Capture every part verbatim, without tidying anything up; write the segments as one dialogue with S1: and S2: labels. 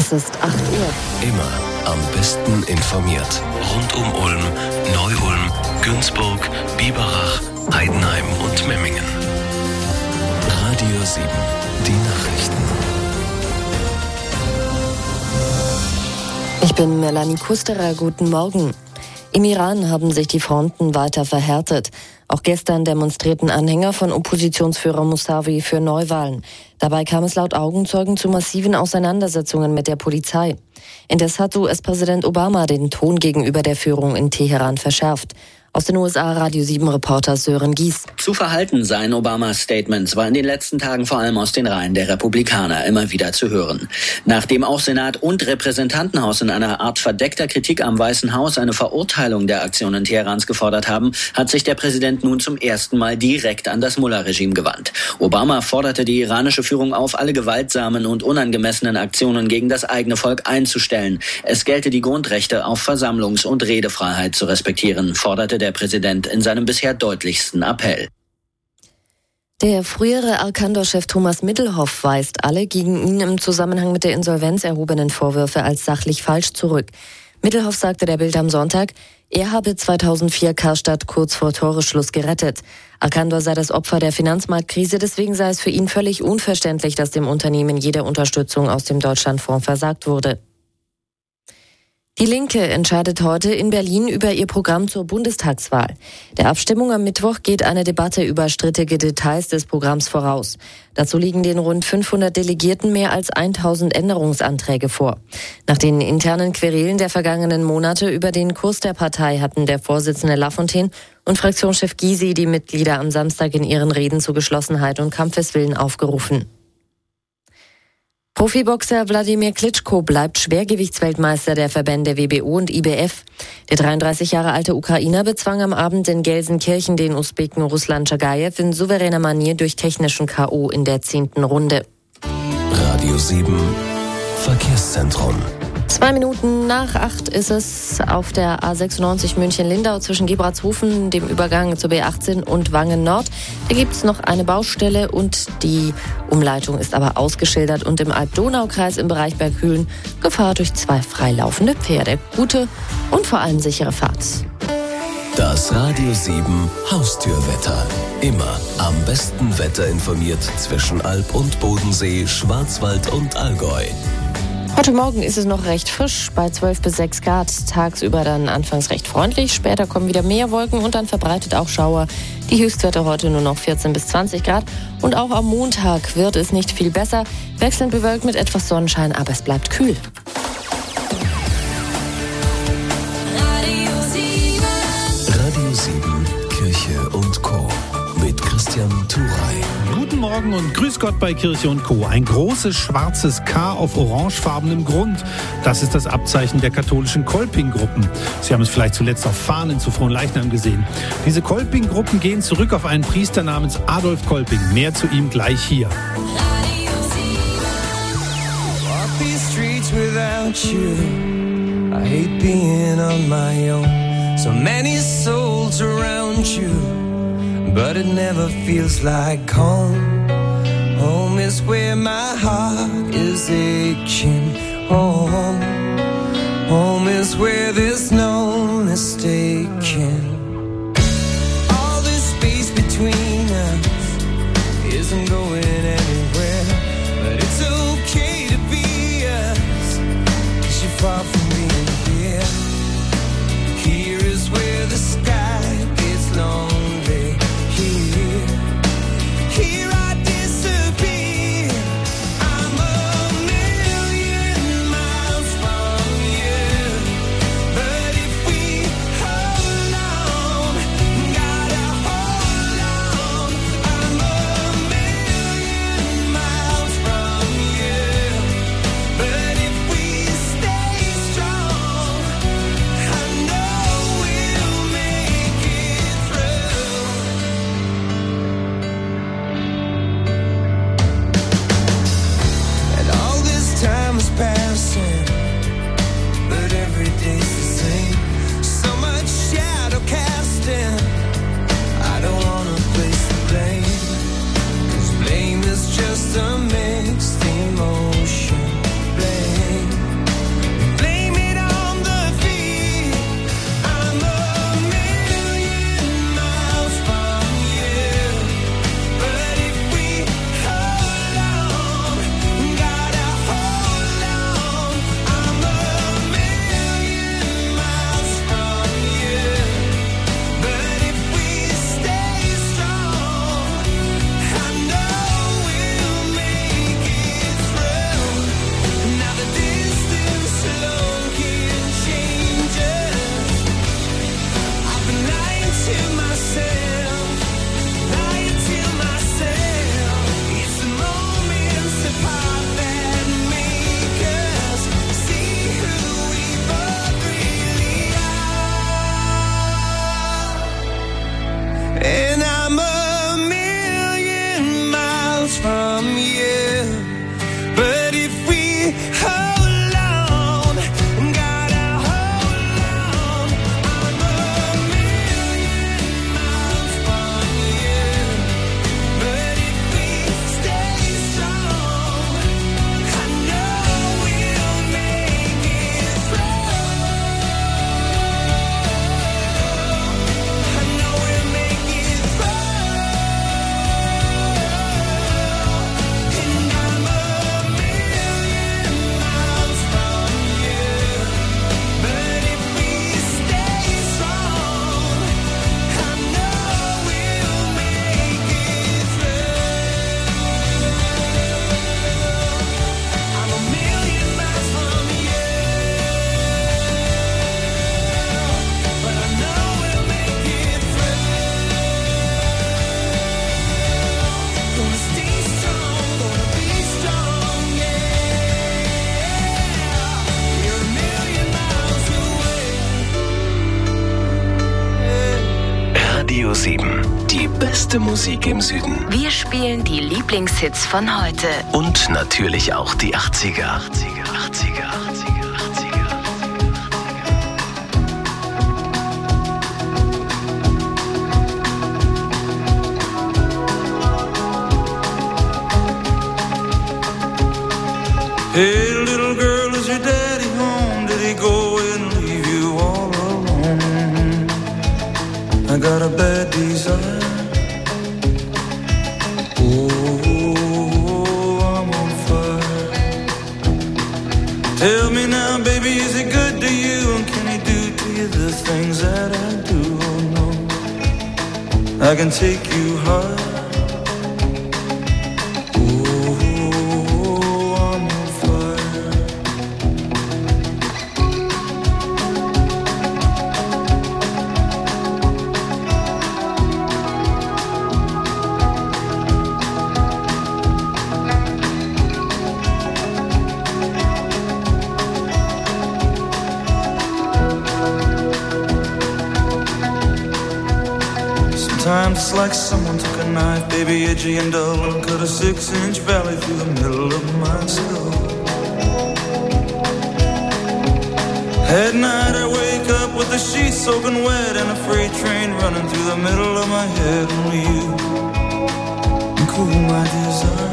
S1: Es ist acht Uhr.
S2: Immer am besten informiert. Rund um Ulm, Neu-Ulm, Günzburg, Biberach, Heidenheim und Memmingen. Radio sieben, die Nachrichten.
S1: Ich bin Melanie Kusterer, guten Morgen. Im Iran haben sich die Fronten weiter verhärtet. Auch gestern demonstrierten Anhänger von Oppositionsführer Mousavi für Neuwahlen. Dabei kam es laut Augenzeugen zu massiven Auseinandersetzungen mit der Polizei. Indes hat U S-Präsident Obama den Ton gegenüber der Führung in Teheran verschärft. Aus den U S A Radio sieben Reporter Sören Gies.
S3: Zu verhalten seien Obamas Statements war in den letzten Tagen vor allem aus den Reihen der Republikaner immer wieder zu hören. Nachdem auch Senat und Repräsentantenhaus in einer Art verdeckter Kritik am Weißen Haus eine Verurteilung der Aktionen Teherans gefordert haben, hat sich der Präsident nun zum ersten Mal direkt an das Mullah-Regime gewandt. Obama forderte die iranische Führung auf, alle gewaltsamen und unangemessenen Aktionen gegen das eigene Volk einzustellen. Es gelte, die Grundrechte auf Versammlungs- und Redefreiheit zu respektieren, forderte der Der Präsident in seinem bisher deutlichsten Appell.
S1: Der frühere Arcandor-Chef Thomas Middelhoff weist alle gegen ihn im Zusammenhang mit der Insolvenz erhobenen Vorwürfe als sachlich falsch zurück. Middelhoff sagte der Bild am Sonntag, er habe zweitausendvier Karstadt kurz vor Toresschluss gerettet. Arcandor sei das Opfer der Finanzmarktkrise, deswegen sei es für ihn völlig unverständlich, dass dem Unternehmen jede Unterstützung aus dem Deutschlandfonds versagt wurde. Die Linke entscheidet heute in Berlin über ihr Programm zur Bundestagswahl. Der Abstimmung am Mittwoch geht eine Debatte über strittige Details des Programms voraus. Dazu liegen den rund fünfhundert Delegierten mehr als tausend Änderungsanträge vor. Nach den internen Querelen der vergangenen Monate über den Kurs der Partei hatten der Vorsitzende Lafontaine und Fraktionschef Gysi die Mitglieder am Samstag in ihren Reden zu Geschlossenheit und Kampfeswillen aufgerufen. Profiboxer Wladimir Klitschko bleibt Schwergewichtsweltmeister der Verbände W B O und I B F. Der dreiunddreißig Jahre alte Ukrainer bezwang am Abend in Gelsenkirchen den Usbeken Ruslan Chagajew in souveräner Manier durch technischen K O in der zehnten Runde.
S2: Radio sieben Verkehrszentrum.
S1: Zwei Minuten nach acht ist es auf der A sechsundneunzig München-Lindau zwischen Gebratshofen, dem Übergang zur B achtzehn und Wangen Nord. Da gibt es noch eine Baustelle und die Umleitung ist aber ausgeschildert. Und im Alb-Donau-Kreis im Bereich Berghülen Gefahr durch zwei freilaufende Pferde. Gute und vor allem sichere Fahrt.
S2: Das Radio sieben Haustürwetter. Immer am besten Wetter informiert zwischen Alb und Bodensee, Schwarzwald und Allgäu.
S1: Heute Morgen ist es noch recht frisch, bei zwölf bis sechs Grad. Tagsüber dann anfangs recht freundlich. Später kommen wieder mehr Wolken und dann verbreitet auch Schauer. Die Höchstwerte heute nur noch vierzehn bis zwanzig Grad. Und auch am Montag wird es nicht viel besser. Wechselnd bewölkt mit etwas Sonnenschein, aber es bleibt kühl.
S2: Radio sieben, Kirche und Co. mit Christian Turey.
S4: Guten Morgen und grüß Gott bei Kirche und Co. Ein großes schwarzes K auf orangefarbenem Grund. Das ist das Abzeichen der katholischen Kolping-Gruppen. Sie haben es vielleicht zuletzt auf Fahnen zu Fronleichnam gesehen. Diese Kolping-Gruppen gehen zurück auf einen Priester namens Adolf Kolping. Mehr zu ihm gleich hier.
S5: Walk these streets without you. I hate being on my own. So many souls around you. But it never feels like home. Home is where my heart is aching. Home, home is where there's no mistaking. All this space between us isn't going anywhere. But it's okay to be us, 'cause you're far from being here. Here is where the sky gets lonely. Here I disappear. I'm a million miles from you. But if we hold on, gotta hold on. I'm a million
S2: Radio sieben. Die beste Musik im Süden.
S6: Wir spielen die Lieblingshits von heute.
S2: Und natürlich auch die achtziger. achtziger, achtziger, achtziger, achtziger.
S7: Hey little girl, is your daddy home? Did he go and leave you all alone? I got a bad desire. Oh, I'm on fire. Tell me now, baby, is he good to you? And can he do to you the things that I do? Oh no, I can take you high. Sometimes it's like someone took a knife, baby, edgy and dull, and cut a six-inch valley through the middle of my skull. At night I wake up with the sheets soaking wet and a freight train running through the middle of my head. Only you can cool my desire.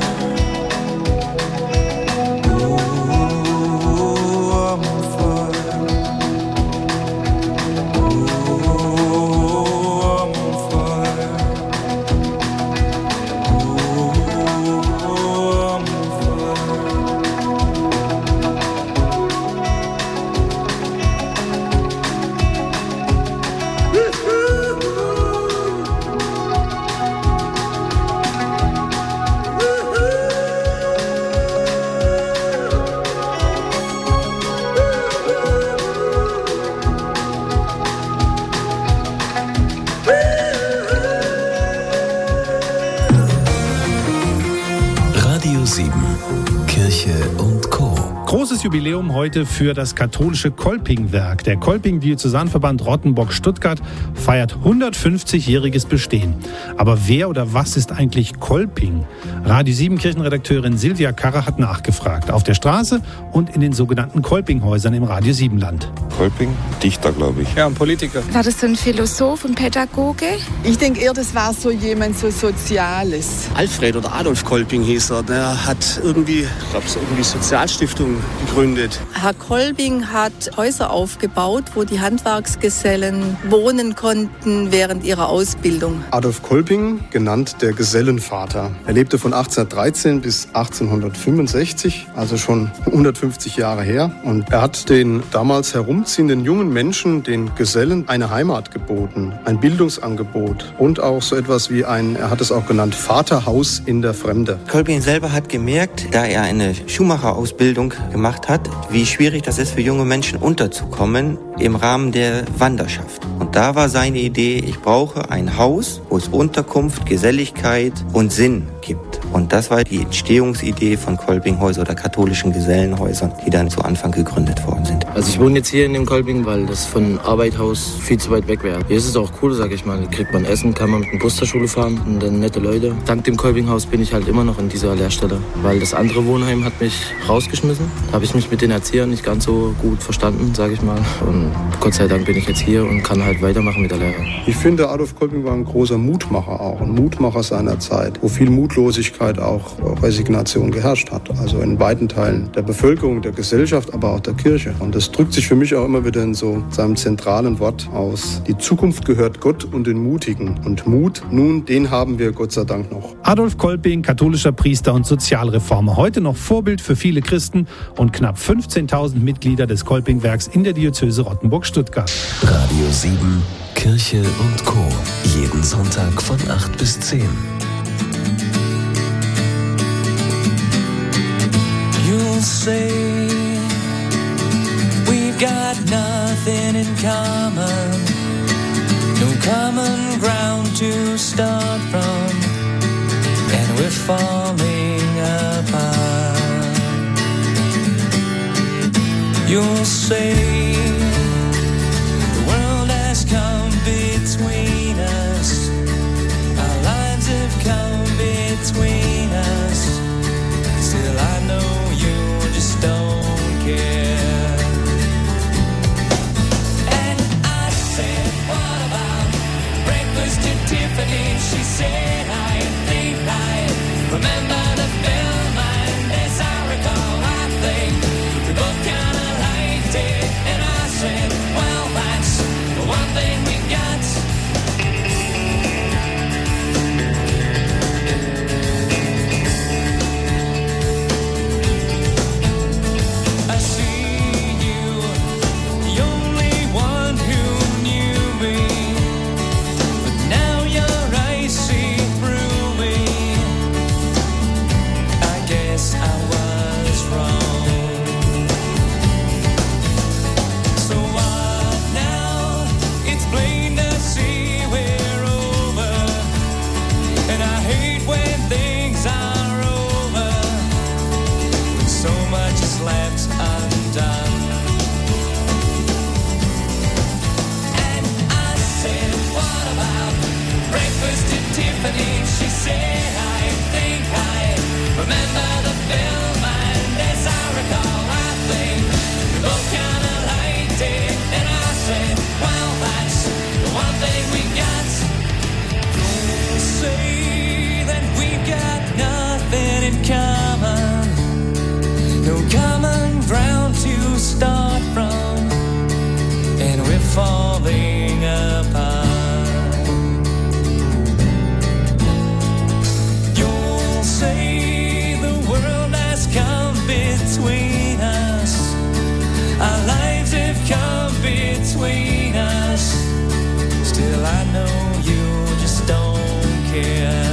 S4: Großes Jubiläum heute für das katholische Kolpingwerk. Der Kolping-Diözesanverband Rottenburg-Stuttgart feiert hundertfünfzigjähriges Bestehen. Aber wer oder was ist eigentlich Kolping? Radio sieben Kirchenredakteurin Silvia Karrer hat nachgefragt. Auf der Straße und in den sogenannten Kolpinghäusern im Radio sieben Land.
S8: Kolping? Dichter, glaube ich.
S9: Ja, ein Politiker.
S10: War das so ein Philosoph und Pädagoge?
S11: Ich denke eher, das war so jemand so Soziales.
S9: Alfred oder Adolf Kolping hieß er. Der hat irgendwie, ich glaube, so irgendwie Sozialstiftung gegründet.
S12: Herr Kolping hat Häuser aufgebaut, wo die Handwerksgesellen wohnen konnten während ihrer Ausbildung.
S13: Adolf Kolping, genannt der Gesellenvater. Er lebte von achtzehnhundertdreizehn bis achtzehnhundertfünfundsechzig, also schon hundertfünfzig Jahre her. Und er hat den damals herumziehenden jungen Menschen, den Gesellen, eine Heimat geboten, ein Bildungsangebot und auch so etwas wie ein, er hat es auch genannt, Vaterhaus in der Fremde.
S14: Kolping selber hat gemerkt, da er eine Schuhmacherausbildung gemacht hat, wie schwierig das ist für junge Menschen unterzukommen im Rahmen der Wanderschaft. Und da war seine Idee, ich brauche ein Haus, wo es Unterkunft, Geselligkeit und Sinn gibt. Und das war die Entstehungsidee von Kolpinghäusern oder katholischen Gesellenhäusern, die dann zu Anfang gegründet worden sind.
S15: Also ich wohne jetzt hier in dem Kolping, weil das von Arbeithaus viel zu weit weg wäre. Hier ist es auch cool, sag ich mal. Hier kriegt man Essen, kann man mit dem Bus zur Schule fahren und dann nette Leute. Dank dem Kolpinghaus bin ich halt immer noch in dieser Lehrstelle, weil das andere Wohnheim hat mich rausgeschmissen. Da habe ich mich mit den Erziehern nicht ganz so gut verstanden, sag ich mal. Und Gott sei Dank bin ich jetzt hier und kann halt weitermachen mit der Lehre.
S13: Ich finde, Adolf Kolping war ein großer Mutmacher auch, ein Mutmacher seiner Zeit, wo viel Mutlosigkeit, auch Resignation geherrscht hat. Also in weiten Teilen der Bevölkerung, der Gesellschaft, aber auch der Kirche. Und das drückt sich für mich auch immer wieder in so seinem zentralen Wort aus. Die Zukunft gehört Gott und den Mutigen. Und Mut, nun, den haben wir Gott sei Dank noch.
S4: Adolf Kolping, katholischer Priester und Sozialreformer. Heute noch Vorbild für viele Christen und knapp fünfzehntausend Mitglieder des Kolpingwerks in der Diözese Rottenburg-Stuttgart.
S2: Radio sieben, Kirche und Co. Jeden Sonntag von acht bis zehn.
S5: You'll say we've got nothing in common, no common ground to start from, and we're falling apart. You'll say the world has come between us, our lives have come between us. Still I know you just don't care. And I said, what about breakfast at Tiffany? She said, I think I remember the film, and as I recall, I think we both kinda liked it. And I said, well, that's the one thing we got. Left undone. And I said, what about breakfast at Tiffany? She said, I think I remember the film, and as I recall, I think we both kinda liked it. And I said, well, that's the one thing we got. Don't say that we've got nothing in common, no common ground to start from, and we're falling apart. You'll say the world has come between us, our lives have come between us. Still I know you just don't care.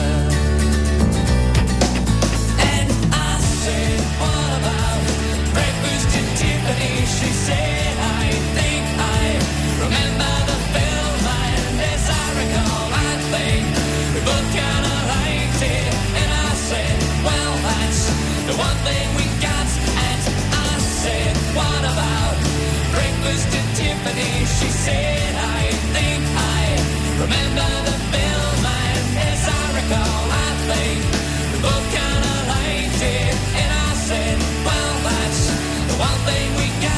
S5: She said, I think I remember the film, and as I recall, I think we both kinda liked it. And I said, well, that's the one thing we got. And I said, what about breakfast at Tiffany? She said, I think I remember the film, and as I recall, I think we both kinda liked it. And I said, well, that's the one thing we got.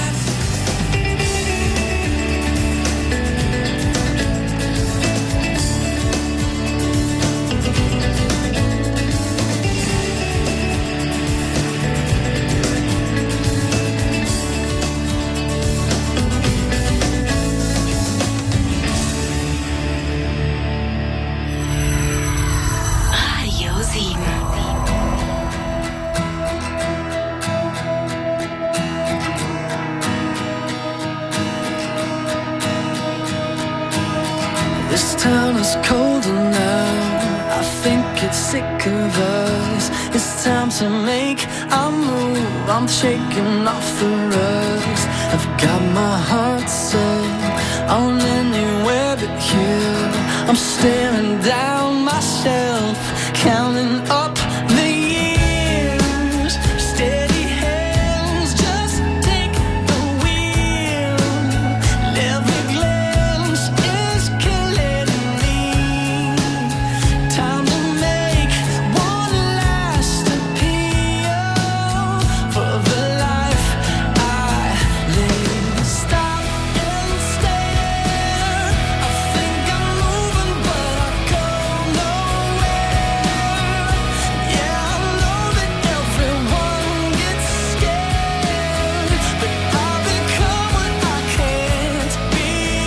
S5: This town is colder now, I think it's sick of us. It's time to make a move, I'm shaking off the rust. I've got my heart set on anywhere you. I'm staring down myself, counting up the years. Steady hands, just take the wheel. Every glance is killing me. Time to make one last appeal for the life I live. Stop and stare. I think I'm moving, but I go nowhere. Yeah, I know that everyone gets scared, but I'll become what I can't be.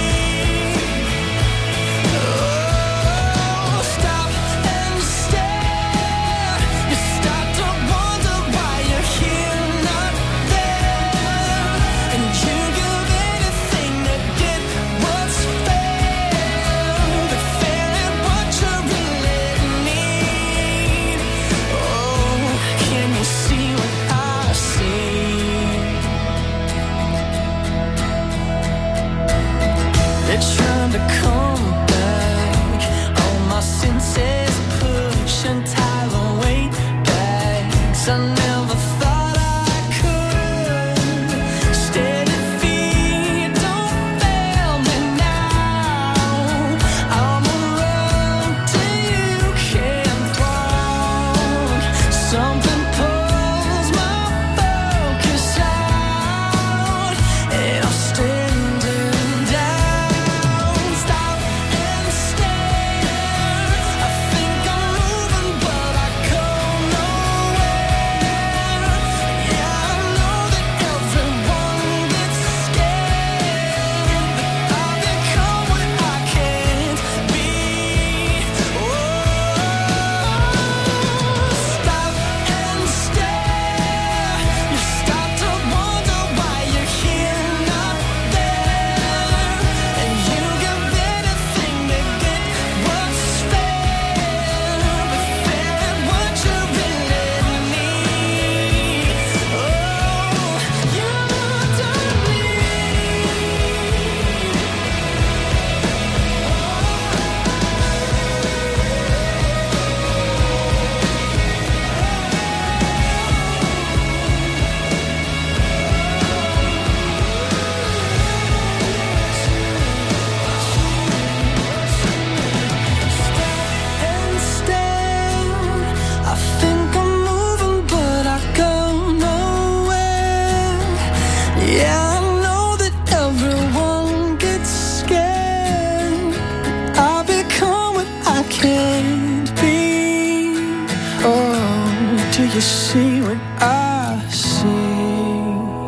S5: Oh, stop and stare. You start to wonder why you're here, not there, and you give anything to get what's fair, but fair ain't what you really need. Oh, can you see what I see? They're trying to come back. All my senses push and tie the weight back. 'Cause I never thought I could. Steady feet, don't fail me now. I'm a road till you can't walk. Something pulls my focus out, and I'm standing down. Stop and stare. I think I'm moving, but I go nowhere. Yeah, I know that everyone gets scared, but I'll become what I can't be. Oh, stop and stare. You start to wonder why you're here, not there, and you give anything to get what's fair, but fair ain't what you really need. Oh, you don't and stare. I think I'm moving, but I go nowhere. Yeah, I know that everyone gets scared, but I become what I can't be. Oh, do you see what I see?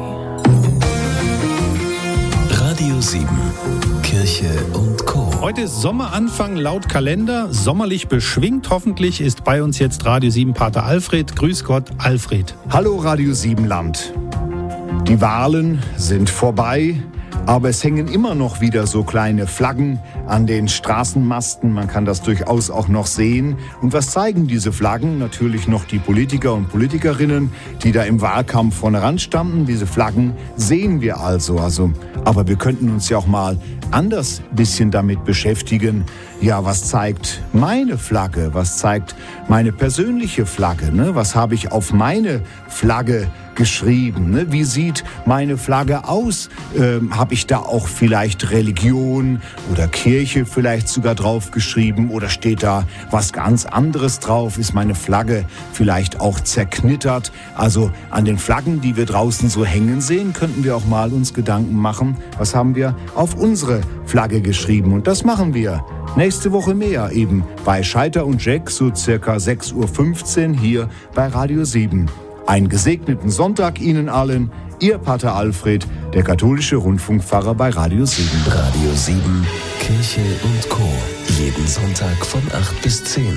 S2: Radio sieben, Kirche und Co.
S4: Heute ist Sommeranfang laut Kalender, sommerlich beschwingt hoffentlich, ist bei uns jetzt Radio sieben Pater Alfred. Grüß Gott, Alfred.
S16: Hallo Radio sieben Land. Die Wahlen sind vorbei, aber es hängen immer noch wieder so kleine Flaggen an den Straßenmasten. Man kann das durchaus auch noch sehen. Und was zeigen diese Flaggen? Natürlich noch die Politiker und Politikerinnen, die da im Wahlkampf vorne ran standen. Diese Flaggen sehen wir also. also. Aber wir könnten uns ja auch mal anders ein bisschen damit beschäftigen. Ja, was zeigt meine Flagge? Was zeigt meine persönliche Flagge? Ne? Was habe ich auf meine Flagge geschrieben? Ne? Wie sieht meine Flagge aus? Ähm, habe ich da auch vielleicht Religion oder Kirche vielleicht sogar drauf geschrieben? Oder steht da was ganz anderes drauf? Ist meine Flagge vielleicht auch zerknittert? Also an den Flaggen, die wir draußen so hängen sehen, könnten wir auch mal uns Gedanken machen, was haben wir auf unsere Flagge geschrieben? Und das machen wir nächste Woche mehr, eben bei Scheiter und Jack, so circa sechs Uhr fünfzehn hier bei Radio sieben. Einen gesegneten Sonntag Ihnen allen, Ihr Pater Alfred, der katholische Rundfunkpfarrer bei Radio sieben.
S2: Radio sieben, Kirche und Co. Jeden Sonntag von acht bis zehn.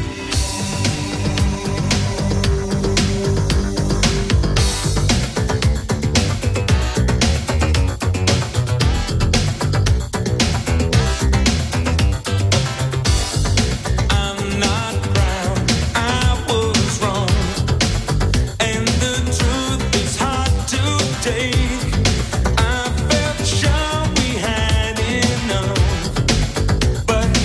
S5: But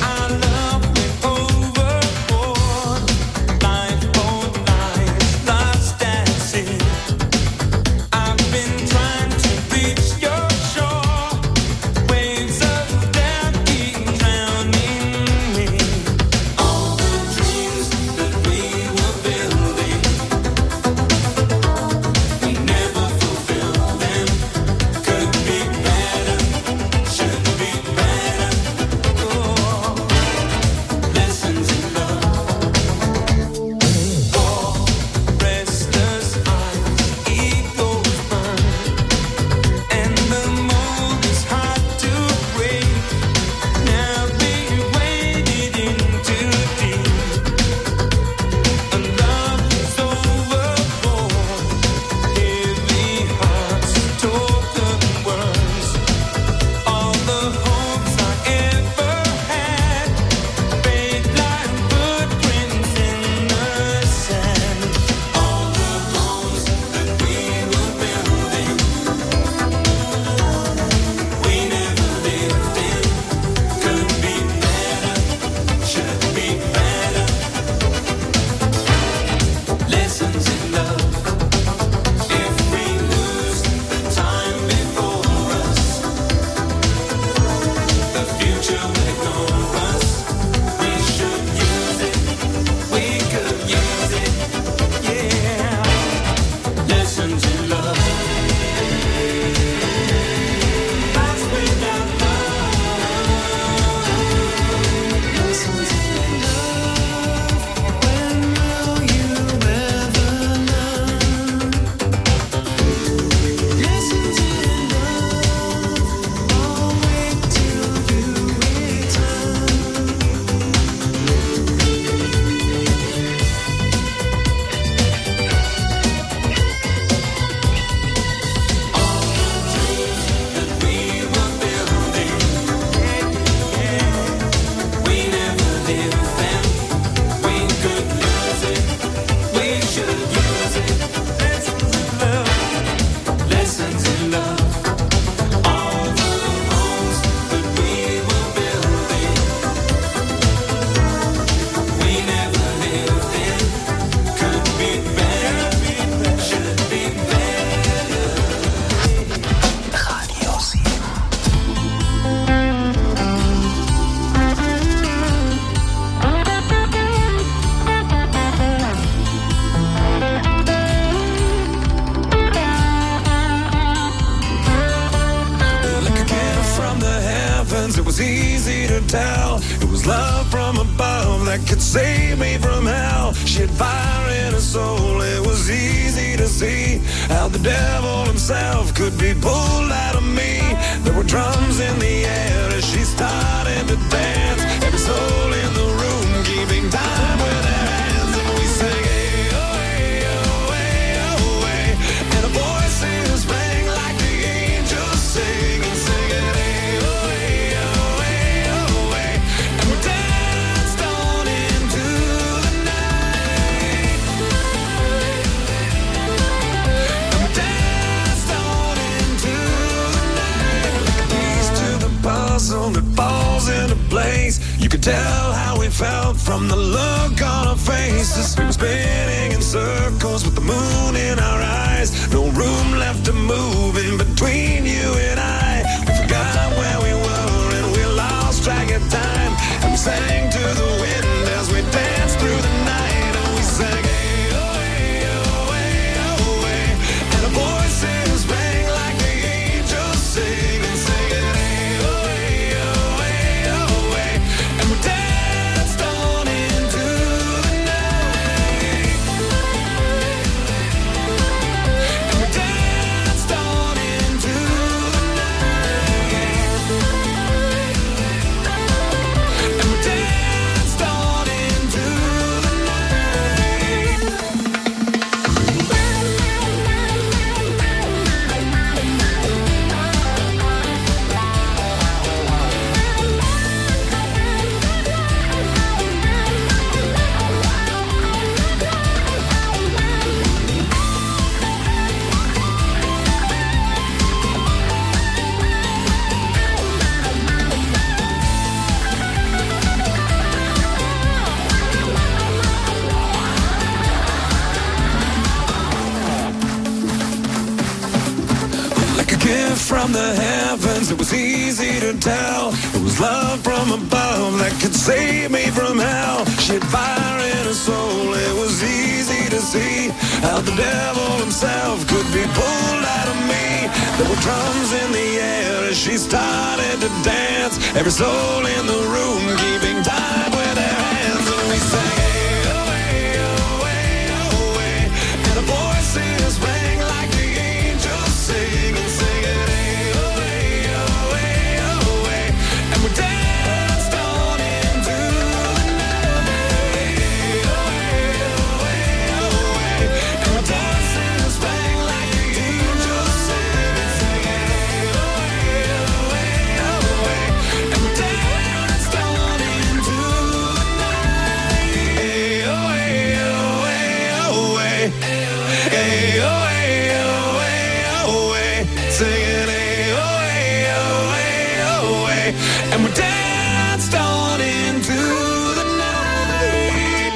S17: from above that could save me from hell. She had fire in her soul, it was easy to see how the devil himself could be pulled out of me. There were drums in the air as she started to dance. Every soul in the room keeping time with their hands. And we sang, hey, oh, hey, oh, hey, oh, hey. And the voices rang like the angels sing and sing it, hey, oh, hey, oh, hey, oh, hey. And we danced on into the night. And we danced on into the night. Like a piece to the puzzle that falls into place. You could tell how we felt from the look on our faces. We were spinning in circles with the moon in our eyes. No room left to move in between you and I. We forgot where we were and we lost track of time. And we sang to the wind as we danced through the night. And we sang, hey, oh, hey, oh, hey, oh, hey. And the voices rang like the angels sing and sing it, hey, oh, hey, oh, hey, oh, hey. And we danced on into the night. And we danced on into the night. And we danced on into the night. Like a gift from the heavens, it was easy to tell. It was love from above that could save me from hell. She had fire in her soul, it was easy to see how the devil himself could be pulled out of me. There were drums in the air as she started to dance. Every soul in the room keeping time with their hands. And we sang, hey, oh, hey, oh, hey, oh, hey. And the voices rang like the angels sing and sing it, hey, oh, hey, oh, hey, oh, hey. And we danced on into the night, hey, oh, hey, oh, hey, oh, hey. And the voices rang like the angels sing and sing it, hey, oh, hey, oh, hey, oh, hey. And we danced on into the night, hey, oh, hey, oh, hey, oh, hey. Hey, oh, hey, oh, hey, oh, hey. Singing, hey, oh, hey, oh, hey, oh, hey. And we danced on into the night.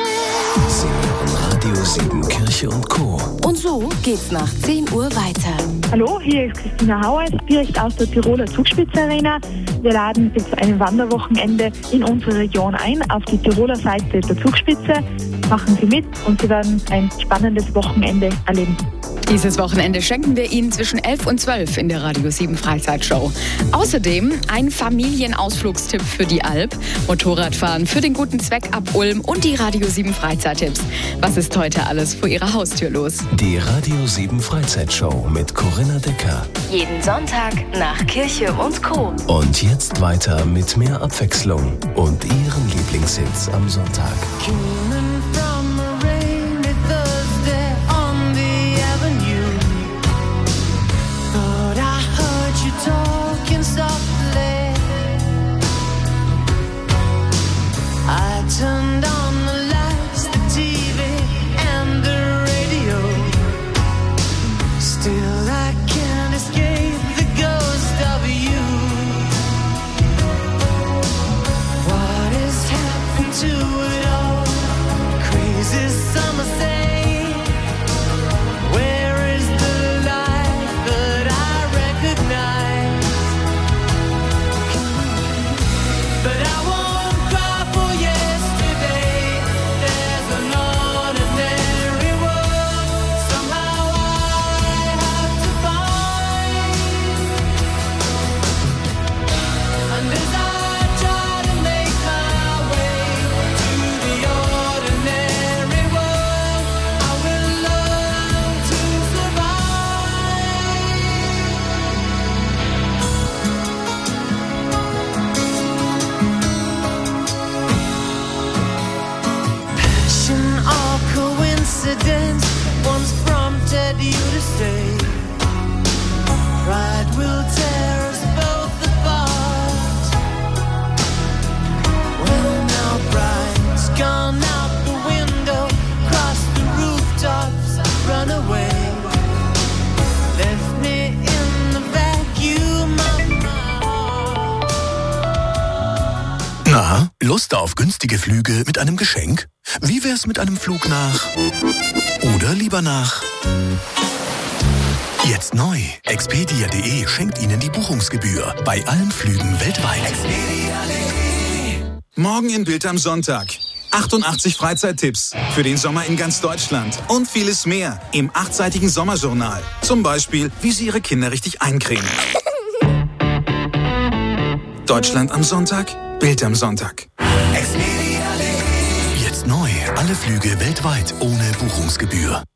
S2: Sie hören Radio sieben Kirche und Co.
S1: Und so geht's nach zehn Uhr weiter.
S18: Hallo, hier ist Christina Hauers, direkt aus der Tiroler Zugspitze Arena. Wir laden Sie zu einem Wanderwochenende in unsere Region ein, auf die Tiroler Seite der Zugspitze. Machen Sie mit und Sie werden ein spannendes Wochenende erleben.
S19: Dieses Wochenende schenken wir Ihnen zwischen elf und zwölf in der Radio sieben Freizeitshow. Außerdem ein Familienausflugstipp für die Alp, Motorradfahren für den guten Zweck ab Ulm und die Radio sieben Freizeittipps. Was ist heute alles vor Ihrer Haustür los?
S2: Die Radio sieben Freizeitshow mit Corinna Decker.
S6: Jeden Sonntag nach Kirche und Co.
S2: Und jetzt weiter mit mehr Abwechslung und Ihren Lieblingshits am Sonntag.
S20: Turned on the lights, the T V and the radio. Still I can't escape the ghost of you. What has happened to it all? Crazy summer say, where is the life that I recognize? you to say. Pride will tear us both apart. Well, now pride's gone out the window, cross the rooftops, run away. Left me in the vacuum of my heart.
S21: Na, Lust auf günstige Flüge mit einem Geschenk? Wie wär's mit einem Flug nach... Oder lieber nach... Jetzt neu. Expedia punkt de schenkt Ihnen die Buchungsgebühr bei allen Flügen weltweit.
S17: Morgen in Bild am Sonntag. achtundachtzig Freizeittipps für den Sommer in ganz Deutschland und vieles mehr im achtseitigen Sommerjournal. Zum Beispiel, wie Sie Ihre Kinder richtig eincremen. Deutschland am Sonntag, Bild am Sonntag.
S21: Jetzt neu. Alle Flüge weltweit ohne Buchungsgebühr.